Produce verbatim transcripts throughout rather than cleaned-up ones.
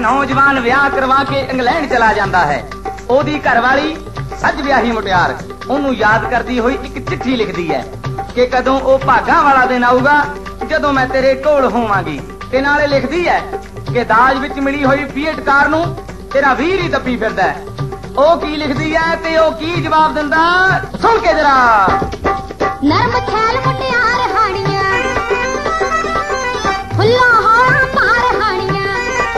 नौजवान विआह करवा के इंग्लैंड चला जाता है। ओदी घरवाली सज विआही मुटियार ओनू याद करती हुई एक चिट्ठी लिखती है कि कदों ओ भागा वाला दिन आऊगा जदों मैं तेरे कोल होवांगी। ते नाले लिखदी है कि दाज विच मिली हुई फीएट कार नू तेरा वीर ही दब्बी फिरदा है। ओ की लिखदी है ते ओ की जवाब दिंदा सुन के जरा। नरम खैल मुटियार हानियां फुल्ला होड़ा मार हानियां,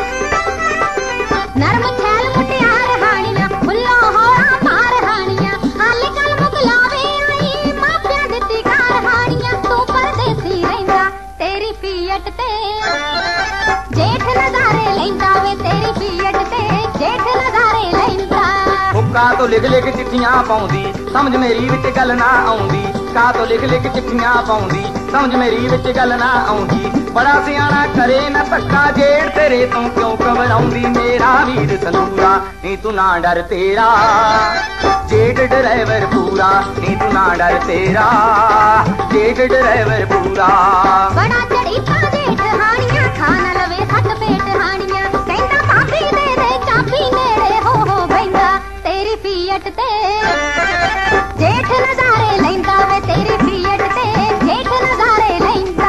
नरम खैल मुटियार हानियां फुल्ला होड़ा मार हानियां, हाले कल मुगलावे आई मापिया दित्ती कार हानियां। तू परदेसी रहिंदा तेरी फीएट ते जेठ नज़ारे लैंदा वे, तेरी फीएट ते जेठ नज़ारे लैंदा। हुक्का तो लिख लिख चिट्ठियां पाउंदी समझ मेरी विच गल ना आउंदी, का तो लिख लिख चिट्ठियां पाउंदी समझ मेरी विच गल ना आउंदी। बड़ा सियाना करे न धक्का जेड़ तेरे तो क्यों घबराउंदी मेरा वीर संदूरा नी तू ना डर तेरा जेठ ड्राइवर पूरा नी तू ना डर तेरा जेठ ड्राइवर पूरा। बड़ा चढ़ीता जेठ हानियां खान लवे सट पेट हानियां, कहंदा भाभी दे दे चाबी नेड़े हो हो बहिंदा तेरी फीएट ते जेठ नज़ारे लैंदा वे, तेरी फीएट ते जेठ नज़ारे लैंदा।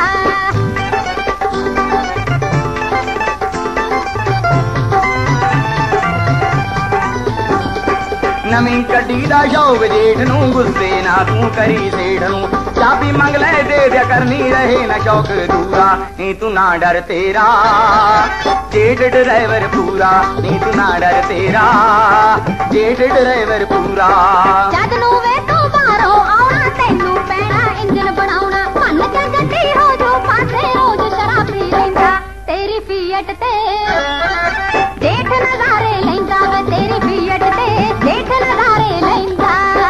नवीं कड्डी दा शौक जेठ नू गुस्से ना तू करी सेठ नू, चाबी मंग ले दे दिया करनी रहे न शौक दूरा नी तू ना डर तेरा जेठ ड्राइवर पूरा नी तू ना डर तेरा जेठ ड्राइवर पूरा। जद नू वे तू बाहरों आउणा तैनू पैणा इंजन बनाउणा, मन च गड्डी हो जो पासे रोज शराबी रहिंदा तेरी फीएट ते जेठ नज़ारे लैंदा वे, तेरी फीएट ते जेठ नज़ारे लैंदा।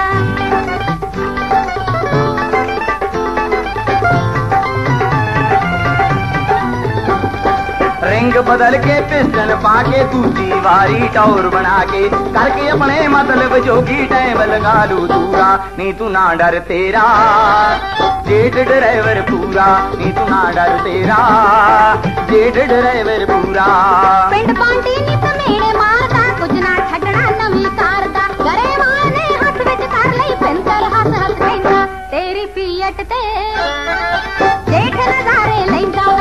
रिंग बदल के पिस्टन पाके दूजी वारी टौर बना के करके अपने मतलब जोगी टाइम लगा लू दूरा नी तू ना डर तेरा जेठ ड्राइवर पूरा नी तू ना डर तेरा जेठ ड्राइवर पूरा। पिंड पांडी नी तमेड़े मारदा कुछ ना छड्डना नवीं कार दा, गरे माने हथ विच कर लई पिंतर हस हस कहंदा तेरी फीएट ते जेठ नज़ारे लैंदा।